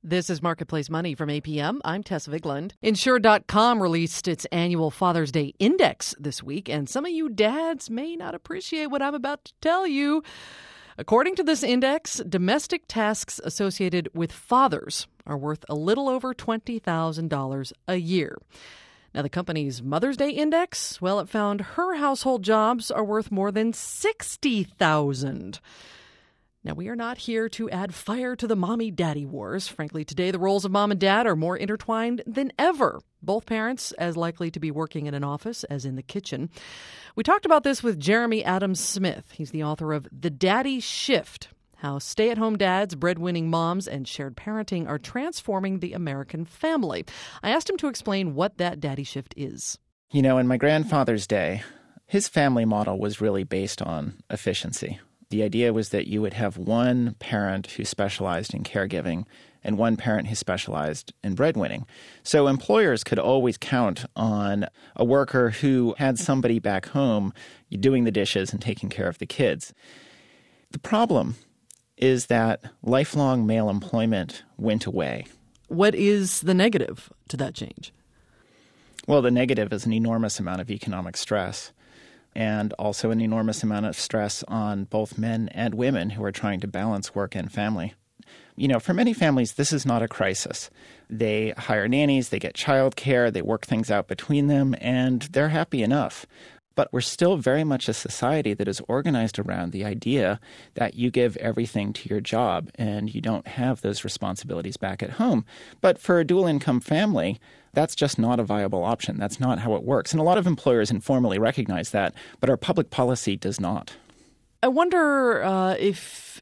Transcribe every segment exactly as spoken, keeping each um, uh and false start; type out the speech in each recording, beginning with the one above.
This is Marketplace Money from A P M. I'm Tess Vigland. Insure dot com released its annual Father's Day Index this week, and some of you dads may not appreciate what I'm about to tell you. According to this index, domestic tasks associated with fathers are worth a little over twenty thousand dollars a year. Now, the company's Mother's Day Index, well, it found her household jobs are worth more than sixty thousand dollars. Now, we are not here to add fire to the mommy-daddy wars. Frankly, today the roles of mom and dad are more intertwined than ever. Both parents as likely to be working in an office as in the kitchen. We talked about this with Jeremy Adams Smith. He's the author of The Daddy Shift: How Stay-at-Home Dads, Breadwinning Moms, and Shared Parenting Are Transforming the American Family. I asked him to explain what that daddy shift is. You know, in my grandfather's day, his family model was really based on efficiency. The idea was that you would have one parent who specialized in caregiving and one parent who specialized in breadwinning. So employers could always count on a worker who had somebody back home doing the dishes and taking care of the kids. The problem is that lifelong male employment went away. What is the negative to that change? Well, the negative is an enormous amount of economic stress, and also an enormous amount of stress on both men and women who are trying to balance work and family. You know, for many families, this is not a crisis. They hire nannies, they get childcare, they work things out between them, and they're happy enough. But we're still very much a society that is organized around the idea that you give everything to your job and you don't have those responsibilities back at home. But for a dual-income family, that's just not a viable option. That's not how it works. And a lot of employers informally recognize that, but our public policy does not. I wonder uh, if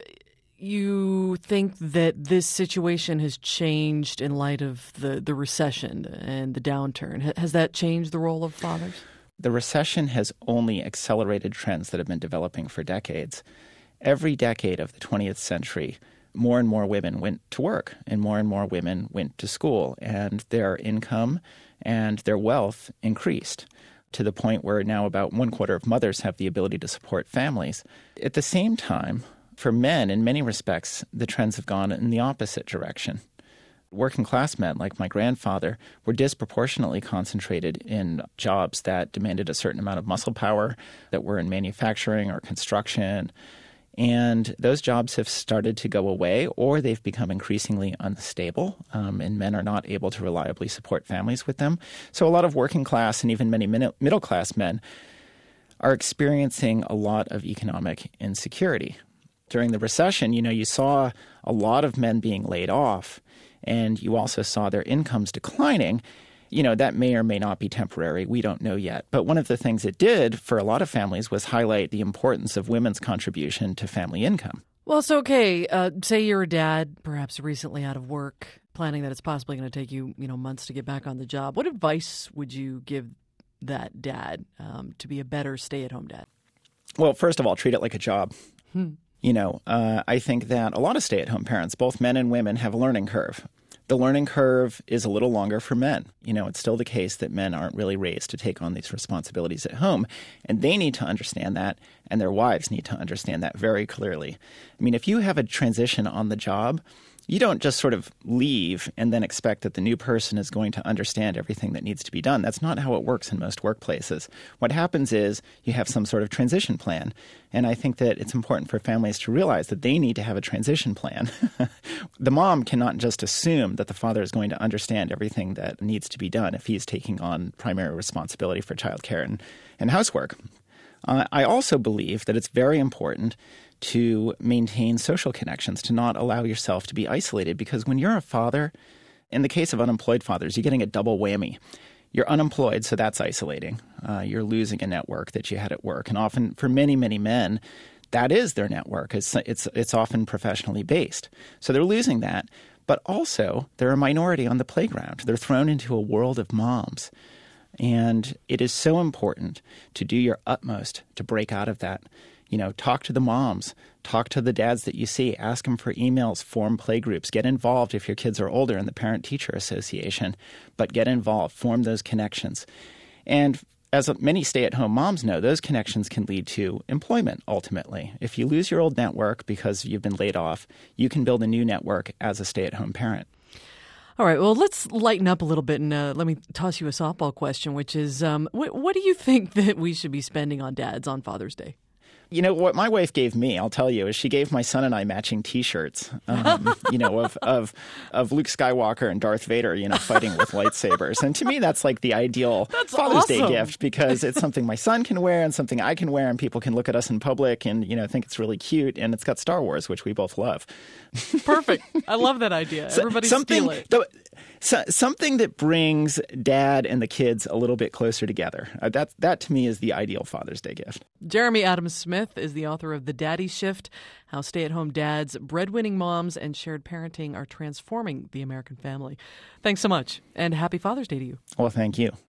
you think that this situation has changed in light of the, the recession and the downturn. Has that changed the role of fathers? The recession has only accelerated trends that have been developing for decades. Every decade of the twentieth century, more and more women went to work and more and more women went to school, and their income and their wealth increased to the point where now about one quarter of mothers have the ability to support families. At the same time, for men, in many respects, the trends have gone in the opposite direction. Working class men, like my grandfather, were disproportionately concentrated in jobs that demanded a certain amount of muscle power, that were in manufacturing or construction. And those jobs have started to go away, or they've become increasingly unstable, um, and men are not able to reliably support families with them. So a lot of working class and even many middle class men are experiencing a lot of economic insecurity. During the recession, you know, you saw a lot of men being laid off, and you also saw their incomes declining. You know, that may or may not be temporary. We don't know yet. But one of the things it did for a lot of families was highlight the importance of women's contribution to family income. Well, so, okay, uh, say you're a dad, perhaps recently out of work, planning that it's possibly going to take you, you know, months to get back on the job. What advice would you give that dad um, to be a better stay-at-home dad? Well, first of all, treat it like a job. Hmm. You know, uh, I think that a lot of stay-at-home parents, both men and women, have a learning curve. The learning curve is a little longer for men. You know, it's still the case that men aren't really raised to take on these responsibilities at home, and they need to understand that, and their wives need to understand that very clearly. I mean, if you have a transition on the job, you don't just sort of leave and then expect that the new person is going to understand everything that needs to be done. That's not how it works in most workplaces. What happens is you have some sort of transition plan. And I think that it's important for families to realize that they need to have a transition plan. The mom cannot just assume that the father is going to understand everything that needs to be done if he's taking on primary responsibility for childcare and, and housework. Uh, I also believe that it's very important to maintain social connections, to not allow yourself to be isolated. Because when you're a father, in the case of unemployed fathers, you're getting a double whammy. You're unemployed, so that's isolating. Uh, you're losing a network that you had at work. And often, for many, many men, that is their network. It's, it's, it's often professionally based. So they're losing that. But also, they're a minority on the playground. They're thrown into a world of moms. And it is so important to do your utmost to break out of that. You know, talk to the moms, talk to the dads that you see, ask them for emails, form play groups, get involved if your kids are older in the Parent-Teacher Association, but get involved, form those connections. And as many stay-at-home moms know, those connections can lead to employment ultimately. If you lose your old network because you've been laid off, you can build a new network as a stay-at-home parent. All right, well, let's lighten up a little bit and uh, let me toss you a softball question, which is um, wh- what do you think that we should be spending on dads on Father's Day? You know, what my wife gave me, I'll tell you, is she gave my son and I matching T-shirts, um, you know, of, of of Luke Skywalker and Darth Vader, you know, fighting with lightsabers. And to me, that's like the ideal That's Father's awesome. Day gift because it's something my son can wear and something I can wear and people can look at us in public and, you know, think it's really cute. And it's got Star Wars, which we both love. Perfect. I love that idea. Everybody something, steal it. The, so, something that brings dad and the kids a little bit closer together. Uh, that, that, to me, is the ideal Father's Day gift. Jeremy Adams Smith is the author of The Daddy Shift, How Stay-at-Home Dads, Breadwinning Moms, and Shared Parenting Are Transforming the American Family. Thanks so much, and happy Father's Day to you. Well, thank you.